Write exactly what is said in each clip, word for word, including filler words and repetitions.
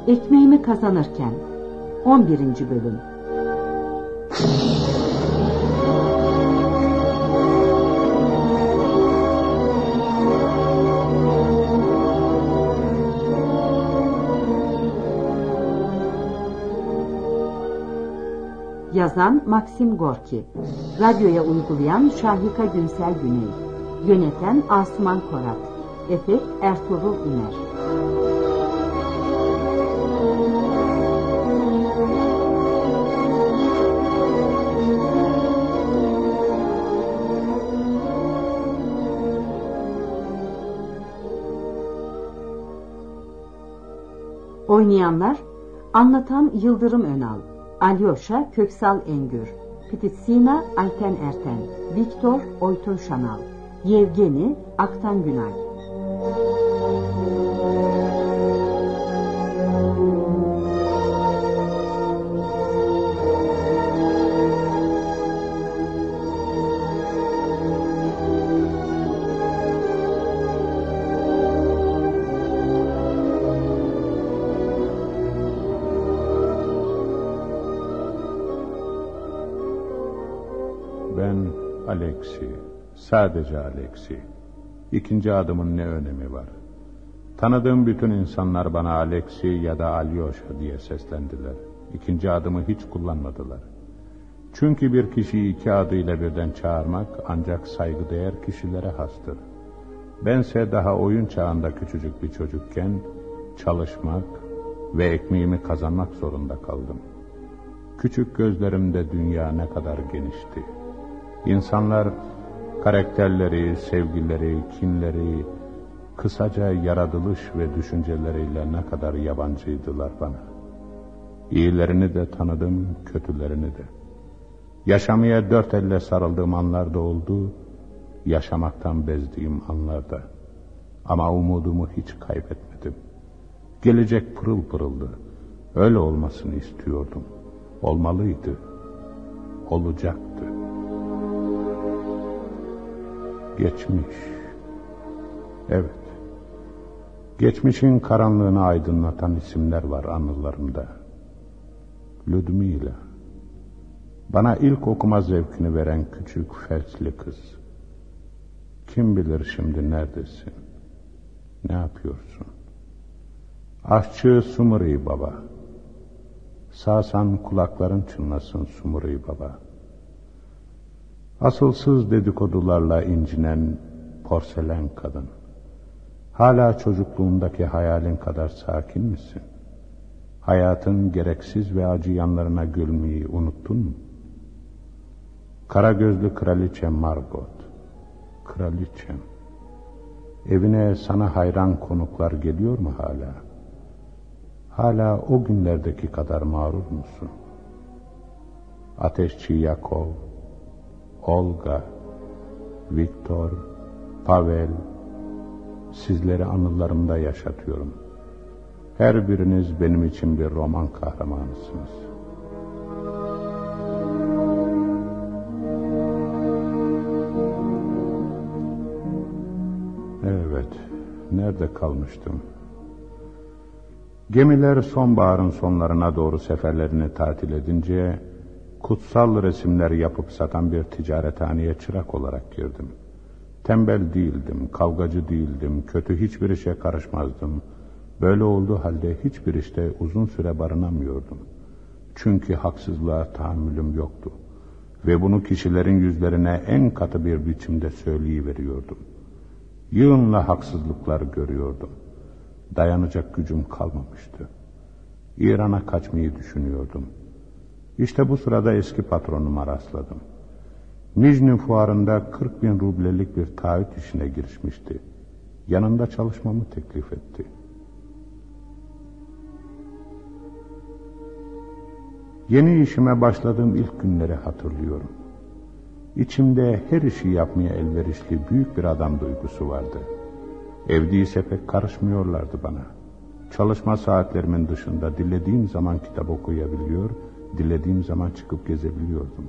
Ekmeğimi kazanırken on birinci bölüm. Yazan Maxim Gorki, radyoya uygulayan Şahika Günsel Güney, yöneten Asuman Korat, efekt Ertuğrul İner. Oynayanlar: anlatan Yıldırım Önal, Alyosha Köksal Engür, Pititsina Ayten Erten, Viktor Oytun Şanal, Yevgeni Aktan Günay. Alexi, sadece Alexi. İkinci adımın ne önemi var? Tanıdığım bütün insanlar bana Alexi ya da Alyosha diye seslendiler. İkinci adımı hiç kullanmadılar. Çünkü bir kişiyi iki adıyla birden çağırmak ancak saygıdeğer kişilere hastır. Bense daha oyun çağında küçücük bir çocukken çalışmak ve ekmeğimi kazanmak zorunda kaldım. Küçük gözlerimde dünya ne kadar genişti. İnsanlar karakterleri, sevgileri, kinleri, kısaca yaratılış ve düşünceleriyle ne kadar yabancıydılar bana. İyilerini de tanıdım, kötülerini de. Yaşamaya dört elle sarıldığım anlar da oldu, yaşamaktan bezdiğim anlar da. Ama umudumu hiç kaybetmedim. Gelecek pırıl pırıldı. Öyle olmasını istiyordum. Olmalıydı. Olacaktı. Geçmiş. Evet. Geçmişin karanlığını aydınlatan isimler var anılarımda. Ludmila. Bana ilk okuma zevkini veren küçük felçli kız. Kim bilir şimdi neredesin? Ne yapıyorsun? Aşçı Sumri Baba. Sağsan kulakların çınlasın Sumri Baba. Asılsız dedikodularla incinen porselen kadın. Hala çocukluğundaki hayalin kadar sakin misin? Hayatın gereksiz ve acı yanlarına gülmeyi unuttun mu? Kara gözlü kraliçe Margot. Kraliçem. Evine sana hayran konuklar geliyor mu hala? Hala o günlerdeki kadar mağrur musun? Ateşçi Yakov, Olga, Viktor, Pavel, sizleri anılarımda yaşatıyorum. Her biriniz benim için bir roman kahramanısınız. Evet, nerede kalmıştım? Gemiler sonbaharın sonlarına doğru seferlerini tatil edince kutsal resimler yapıp satan bir ticarethaneye çırak olarak girdim. Tembel değildim, kavgacı değildim, kötü hiçbir işe karışmazdım. Böyle olduğu halde hiçbir işte uzun süre barınamıyordum. Çünkü haksızlığa tahammülüm yoktu. Ve bunu kişilerin yüzlerine en katı bir biçimde söyleyiveriyordum. Yığınla haksızlıklar görüyordum. Dayanacak gücüm kalmamıştı. İran'a kaçmayı düşünüyordum. İşte bu sırada eski patronuma rastladım. Nijni fuarında kırk bin rublelik bir taahhüt işine girişmişti. Yanında çalışmamı teklif etti. Yeni işime başladığım ilk günleri hatırlıyorum. İçimde her işi yapmaya elverişli büyük bir adam duygusu vardı. Evde ise pek karışmıyorlardı bana. Çalışma saatlerimin dışında dilediğim zaman kitap okuyabiliyor, dilediğim zaman çıkıp gezebiliyordum.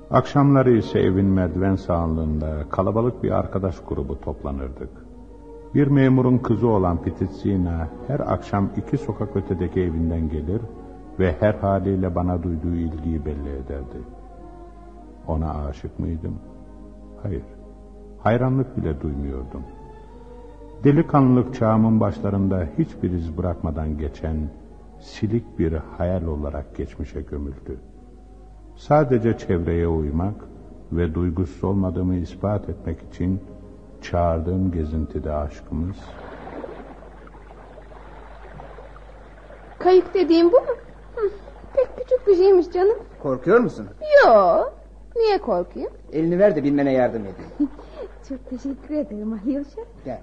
Akşamları ise evin merdiven sağlığında kalabalık bir arkadaş grubu toplanırdık. Bir memurun kızı olan Pititsina her akşam iki sokak ötedeki evinden gelir ve her haliyle bana duyduğu ilgiyi belli ederdi. Ona aşık mıydım? Hayır. Hayranlık bile duymuyordum. Delikanlılık çağımın başlarında hiçbir iz bırakmadan geçen silik bir hayal olarak geçmişe gömüldü. Sadece çevreye uymak ve duygusuz olmadığımı ispat etmek için çağırdığım gezintide aşkımız... Kayık dediğim bu mu? Hı, pek küçük bir şeymiş canım. Korkuyor musun? Yo, niye korkayım? Elini ver de binmene yardım edeyim. Çok teşekkür ederim Alyoşa. Gel.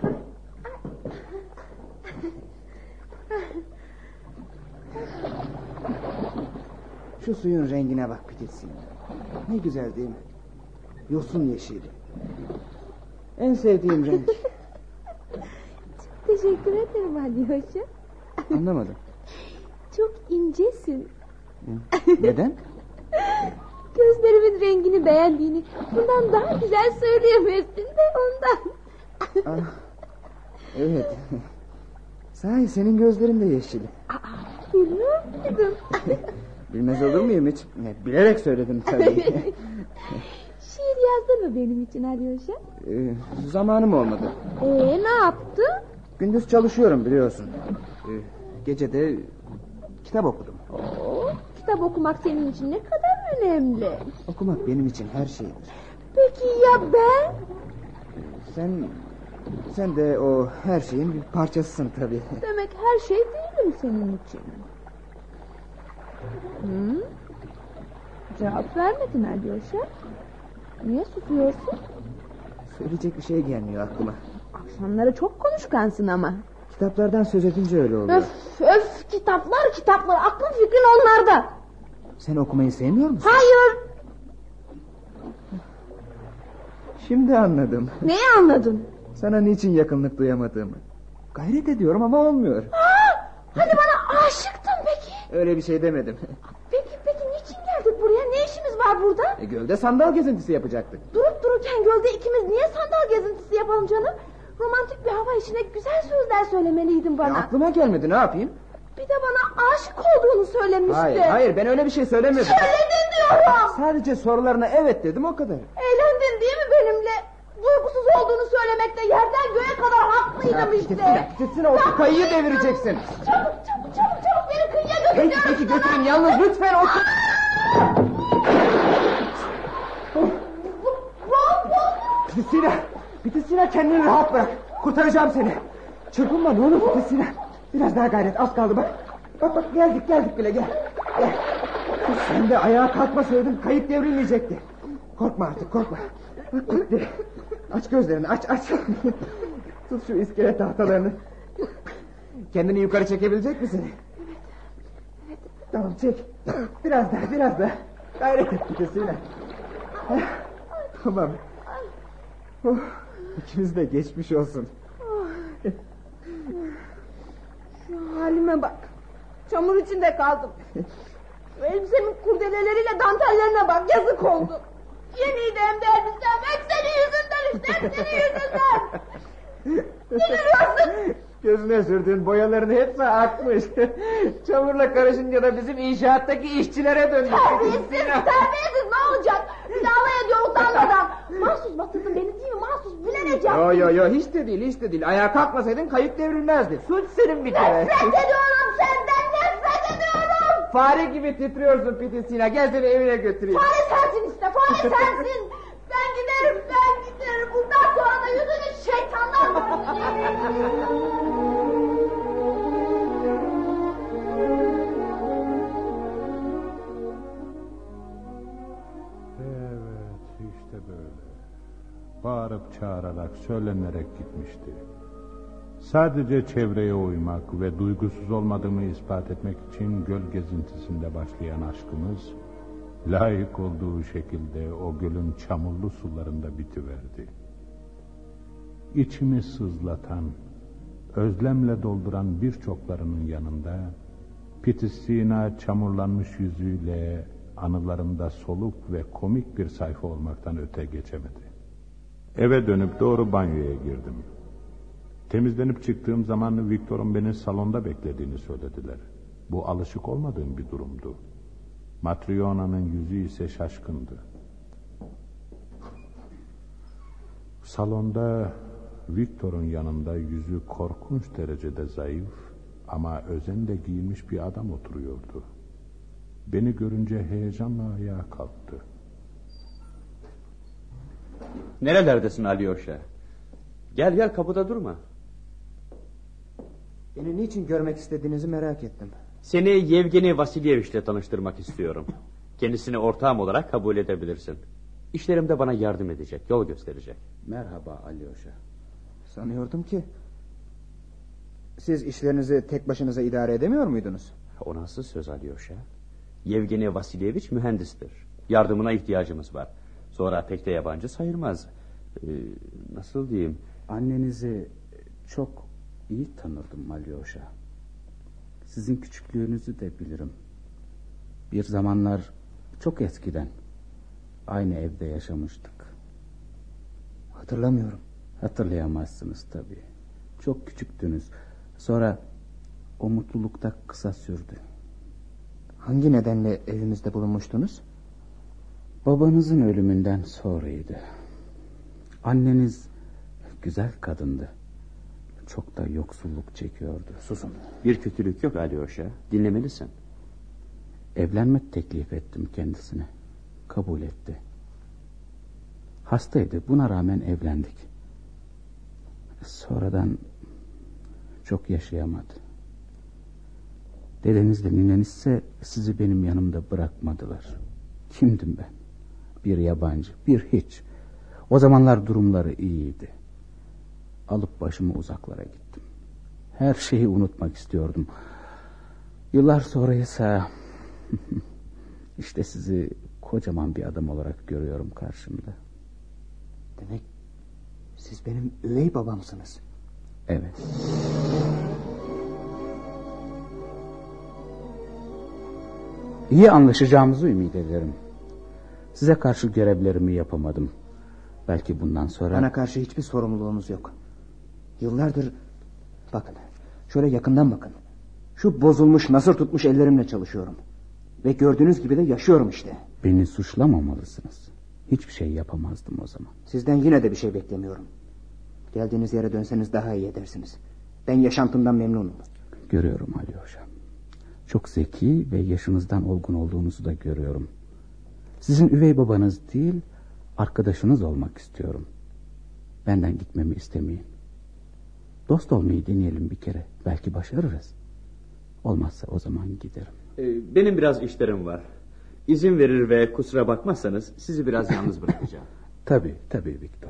Şu suyun rengine bak Pititsina. Ne güzel değil mi? Yosun yeşili. En sevdiğim renk. Çok teşekkür ederim Alyoşa. Anlamadım. Çok incesin. Neden? Gözlerimin rengini beğendiğini bundan daha güzel söyleyemezsin de ondan. Ah, evet. Sahi senin gözlerin de yeşil. Aa, bilmiyor muydun? Bilmez olur muyum hiç? Bilerek söyledim tabii. Şiir yazdın mı benim için Alyoşa? Ee, zamanım olmadı. Ee, ne yaptın? Gündüz çalışıyorum biliyorsun. Ee, gece de kitap okudum. Oo, kitap okumak senin için ne kadar önemli. Okumak benim için her şeydir. Peki ya ben? Sen sen de o her şeyin bir parçasısın tabii. Demek her şey değilim senin için. Hı? Cevap vermedin Alyoşa. Niye susuyorsun? Söyleyecek bir şey gelmiyor aklıma. Akşamları çok konuşkansın ama. Kitaplardan söz edince öyle oluyor. Öf öf, kitaplar kitaplar, aklın fikrin onlarda. Sen okumayı sevmiyor musun? Hayır. Şimdi anladım. Neyi anladın? Sana niçin yakınlık duyamadığımı. Gayret ediyorum ama olmuyor. Aa, hani bana aşıktın peki? Öyle bir şey demedim. Peki peki niçin geldik buraya? Ne işimiz var burada? E, gölde sandal gezintisi yapacaktık. Durup dururken gölde ikimiz niye sandal gezintisi yapalım canım? Romantik bir hava içinde güzel sözler söylemeliydin bana. E, aklıma gelmedi, ne yapayım? Bir de bana aşık olduğunu söylemişti. Hayır hayır, ben öyle bir şey söylemedim. Söyledin diyorum. Sadece sorularına evet dedim, o kadar. Eğlendin değil mi benimle? Duygusuz olduğunu söylemekte yerden göğe kadar haklıydım işte. Gitsene gitsene, o kayıyı devireceksin. Çabuk çabuk çabuk çabuk beni kıyıya götür. Peki peki götürün, yalnız lütfen otur. Pititsina, Pititsina, kendini rahat bırak. Kurtaracağım seni. Çırpınma ne olur Pititsina. Biraz daha gayret, az kaldı bak. Bak bak, geldik geldik bile, gel. Gel. Sen de ayağa kalkmasaydın kayık devrilmeyecekti. Korkma artık, korkma. Bak bitti. Aç gözlerini, aç aç. Tut şu iskele tahtalarını. Kendini yukarı çekebilecek misin? Evet. Evet. Tamam, çek. Biraz daha, biraz daha. Gayret et Pititsina. Tamam. Oh, İkimiz de geçmiş olsun. Şu halime bak. Çamur içinde kaldım. Şu elbisemin kurdeleleriyle dantellerine bak, yazık oldu. Yeniydi hem de elbisem. Hep senin yüzünden işte, hep senin yüzünden. Ne gülüyorsun? Gözüne sürdüğün boyaların hepsi akmış. Çamurla karışınca da bizim inşaattaki işçilere döndük. Terbiyesiz, terbiyesiz, ne olacak? Bir de alay ediyor utanmadan. Mahsus batırdın beni değil mi? Mahsus bilerek yaptın. Yo yo yo, hiç de değil, hiç de değil. Ayağa kalkmasaydın kayık devrilmezdi. Suç senin bir kere. Nefret ediyorum senden, nefret ediyorum. Fare gibi titriyorsun Pititsina. Gel seni evine götüreyim. Fare sensin işte, fare sensin. Ben giderim, ben giderim. Bundan sonra da yüzünü şeytanlar görürsün. Bağırıp çağırarak, söylenerek gitmişti. Sadece çevreye uymak ve duygusuz olmadığımı ispat etmek için göl gezintisinde başlayan aşkımız, layık olduğu şekilde o gölün çamurlu sularında bitiverdi. İçimi sızlatan, özlemle dolduran birçoklarının yanında, Pititsina çamurlanmış yüzüyle anılarında soluk ve komik bir sayfa olmaktan öte geçemedi. Eve dönüp doğru banyoya girdim. Temizlenip çıktığım zaman Viktor'un beni salonda beklediğini söylediler. Bu alışık olmadığım bir durumdu. Matryona'nın yüzü ise şaşkındı. Salonda Viktor'un yanında yüzü korkunç derecede zayıf ama özenle giyinmiş bir adam oturuyordu. Beni görünce heyecanla ayağa kalktı. Nerelerdesin Alyosha? Gel gel, kapıda durma. Beni niçin görmek istediğinizi merak ettim. Seni Yevgeni Vasilyevich'le tanıştırmak istiyorum. Kendisini ortağım olarak kabul edebilirsin. İşlerimde bana yardım edecek, yol gösterecek. Merhaba Alyosha. Sanıyordum ki siz işlerinizi tek başınıza idare edemiyor muydunuz? O nasıl söz Alyosha? Yevgeni Vasilyevich mühendistir. Yardımına ihtiyacımız var. Sonra pek de yabancı sayılmaz. Ee, nasıl diyeyim? Annenizi çok iyi tanırdım Alyosha. Sizin küçüklüğünüzü de bilirim. Bir zamanlar, çok eskiden aynı evde yaşamıştık. Hatırlamıyorum. Hatırlayamazsınız tabii. Çok küçüktünüz. Sonra o mutluluk da kısa sürdü. Hangi nedenle evimizde bulunmuştunuz? Babanızın ölümünden sonraydı. Anneniz güzel kadındı. Çok da yoksulluk çekiyordu. Susun. Bir kötülük yok Alyosha. Dinlemelisin. Evlenmek teklif ettim kendisine. Kabul etti. Hastaydı. Buna rağmen evlendik. Sonradan çok yaşayamadı. Dedenizle ninenizse sizi benim yanımda bırakmadılar. Kimdim ben? Bir yabancı, bir hiç. O zamanlar durumları iyiydi. Alıp başımı uzaklara gittim. Her şeyi unutmak istiyordum. Yıllar sonra ise işte sizi kocaman bir adam olarak görüyorum karşımda. Demek siz benim üvey babamsınız. Evet. İyi anlaşacağımızı ümit ederim. Size karşı görevlerimi yapamadım. Belki bundan sonra... Bana karşı hiçbir sorumluluğunuz yok. Yıllardır... Bakın, şöyle yakından bakın. Şu bozulmuş, nasır tutmuş ellerimle çalışıyorum. Ve gördüğünüz gibi de yaşıyorum işte. Beni suçlamamalısınız. Hiçbir şey yapamazdım o zaman. Sizden yine de bir şey beklemiyorum. Geldiğiniz yere dönseniz daha iyi edersiniz. Ben yaşantımdan memnunum. Görüyorum Alyosha. Çok zeki ve yaşınızdan olgun olduğunuzu da görüyorum. Sizin üvey babanız değil, arkadaşınız olmak istiyorum. Benden gitmemi istemeyin. Dost olmayı deneyelim bir kere. Belki başarırız. Olmazsa o zaman giderim. Ee, benim biraz işlerim var. İzin verir ve kusura bakmazsanız sizi biraz yalnız bırakacağım. Tabii, tabii Viktor.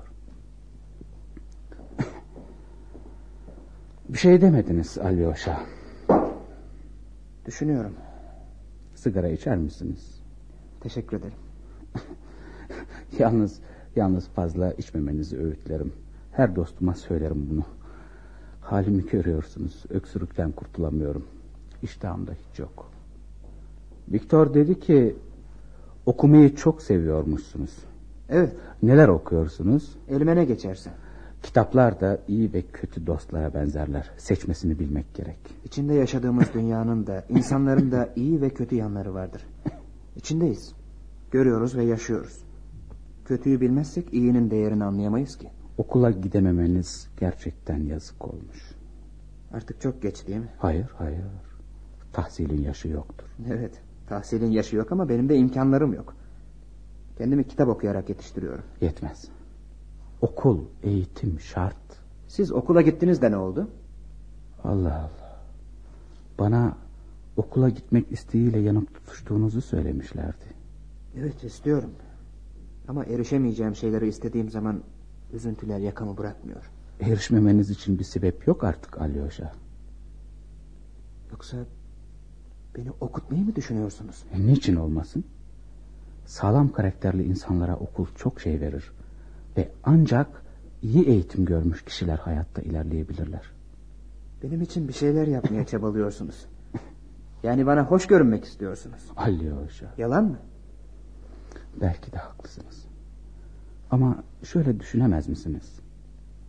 Bir şey demediniz Alyosha. Düşünüyorum. Sigara içer misiniz? Teşekkür ederim. Yalnız yalnız fazla içmemenizi öğütlerim. Her dostuma söylerim bunu. Halimi görüyorsunuz. Öksürükten kurtulamıyorum. İştahım da hiç yok. Viktor dedi ki okumayı çok seviyormuşsunuz. Evet. Neler okuyorsunuz? Elime ne geçerse. Kitaplar da iyi ve kötü dostlara benzerler. Seçmesini bilmek gerek. İçinde yaşadığımız dünyanın da, insanların da iyi ve kötü yanları vardır. İçindeyiz. Görüyoruz ve yaşıyoruz. Kötüyü bilmezsek iyinin değerini anlayamayız ki. Okula gidememeniz gerçekten yazık olmuş. Artık çok geç değil mi? Hayır, hayır. Tahsilin yaşı yoktur. Evet, tahsilin yaşı yok ama benim de imkanlarım yok. Kendimi kitap okuyarak yetiştiriyorum. Yetmez. Okul, eğitim şart. Siz okula gittiniz de ne oldu? Allah Allah. Bana okula gitmek isteğiyle yanıp tutuştuğunuzu söylemişlerdi. Evet, istiyorum. Ama erişemeyeceğim şeyleri istediğim zaman üzüntüler yakamı bırakmıyor. Erişmemeniz için bir sebep yok artık Alyosha. Yoksa beni okutmayı mı düşünüyorsunuz? E, niçin olmasın? Sağlam karakterli insanlara okul çok şey verir. Ve ancak iyi eğitim görmüş kişiler hayatta ilerleyebilirler. Benim için bir şeyler yapmaya çabalıyorsunuz. Yani bana hoş görünmek istiyorsunuz. Alyosha. Yalan mı? Belki de haklısınız. Ama şöyle düşünemez misiniz?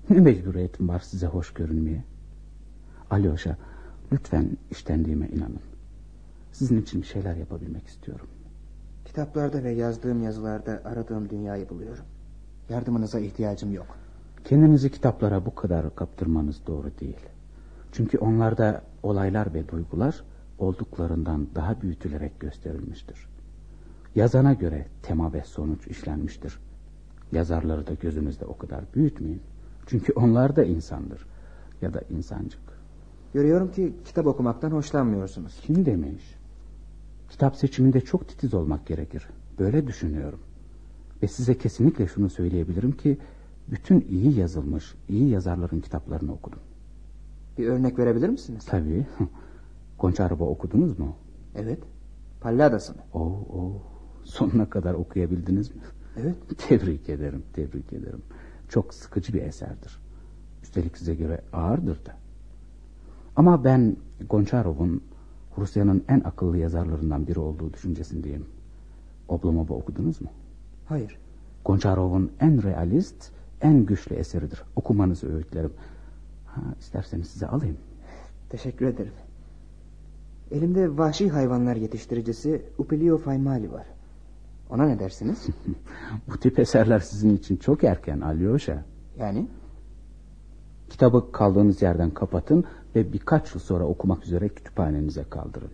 Ne mecburiyetim var size hoş görünmeye? Alyoşa, lütfen iştendiğime inanın. Sizin için bir şeyler yapabilmek istiyorum. Kitaplarda ve yazdığım yazılarda aradığım dünyayı buluyorum. Yardımınıza ihtiyacım yok. Kendinizi kitaplara bu kadar kaptırmanız doğru değil. Çünkü onlarda olaylar ve duygular olduklarından daha büyütülerek gösterilmiştir. Yazana göre tema ve sonuç işlenmiştir. Yazarları da gözünüzde o kadar büyütmeyin. Çünkü onlar da insandır ya da insancık. Görüyorum ki kitap okumaktan hoşlanmıyorsunuz. Kim demiş? Kitap seçiminde çok titiz olmak gerekir. Böyle düşünüyorum. Ve size kesinlikle şunu söyleyebilirim ki bütün iyi yazılmış, iyi yazarların kitaplarını okudum. Bir örnek verebilir misiniz? Tabii. Conçarbo okudunuz mu? Evet. Palladas'ını. Oo, oo. Sonuna kadar okuyabildiniz mi? Evet. Tebrik ederim, tebrik ederim. Çok sıkıcı bir eserdir. Üstelik size göre ağırdır da. Ama ben Gonçarov'un Rusya'nın en akıllı yazarlarından biri olduğu düşüncesindeyim. Oblomov'u okudunuz mu? Hayır. Gonçarov'un en realist, en güçlü eseridir. Okumanızı öğütlerim. Ha, isterseniz size alayım. Teşekkür ederim. Elimde vahşi hayvanlar yetiştiricisi Upilio Faimali var. Ona ne dersiniz? Bu tip eserler sizin için çok erken Alyosha. Yani? Kitabı kaldığınız yerden kapatın ve birkaç yıl sonra okumak üzere kütüphanenize kaldırın.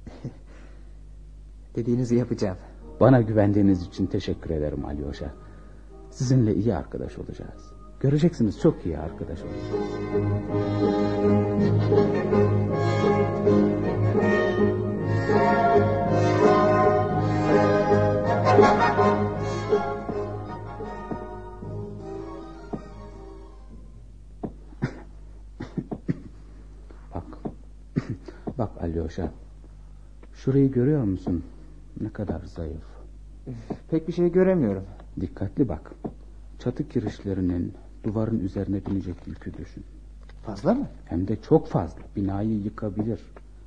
Dediğinizi yapacağım. Bana güvendiğiniz için teşekkür ederim Alyosha. Sizinle iyi arkadaş olacağız. Göreceksiniz, çok iyi arkadaş olacağız. Bak. Bak Alyosha. Şurayı görüyor musun? Ne kadar zayıf. Pek bir şey göremiyorum. Dikkatli bak. Çatı kirişlerinin duvarın üzerine binecek yükü düşün. Fazla mı? Hem de çok fazla. Binayı yıkabilir.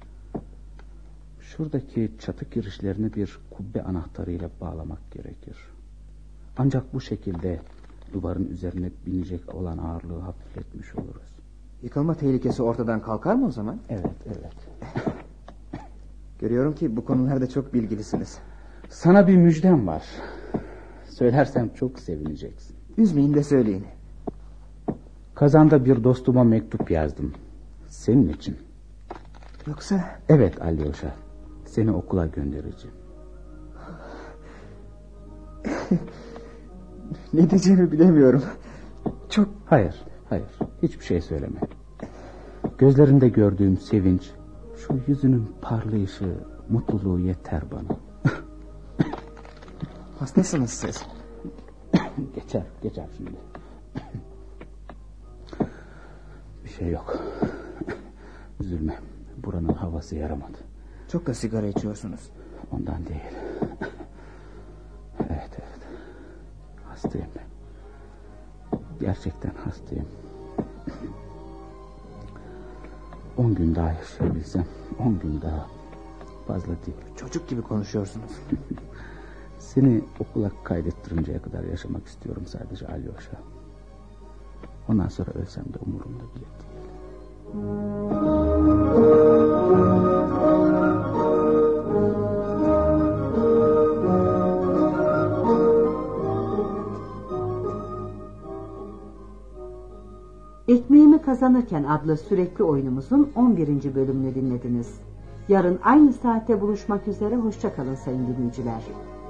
Şuradaki çatı kirişlerini bir kubbe anahtarıyla bağlamak gerekir. Ancak bu şekilde duvarın üzerine binecek olan ağırlığı hafifletmiş oluruz. Yıkılma tehlikesi ortadan kalkar mı o zaman? Evet, evet. Görüyorum ki bu konularda çok bilgilisiniz. Sana bir müjdem var. Söylersem çok sevineceksin. Üzmeyin de söyleyin. Kazanda bir dostuma mektup yazdım. Senin için. Yoksa... Evet Alyosha. Seni okula göndereceğim. Ne diyeceğimi bilemiyorum. Çok... Hayır, hayır. Hiçbir şey söyleme. Gözlerinde gördüğüm sevinç, şu yüzünün parlayışı, mutluluğu yeter bana. Hastasınız siz. Geçer, geçer şimdi. Bir şey yok. Üzülme. Buranın havası yaramadı. Çok da sigara içiyorsunuz. Ondan değil. Evet, evet. Hastayım ben. Gerçekten hastayım. On gün daha yaşayabilsem, on gün daha fazla değil. Çocuk gibi konuşuyorsunuz. Seni okula kaydettirinceye kadar yaşamak istiyorum sadece Alyosha. Ondan sonra ölsem de umurumda bile değil. Ekmeğimi Kazanırken adlı sürekli oyunumuzun on birinci bölümünü dinlediniz. Yarın aynı saatte buluşmak üzere, hoşça kalın sayın dinleyiciler.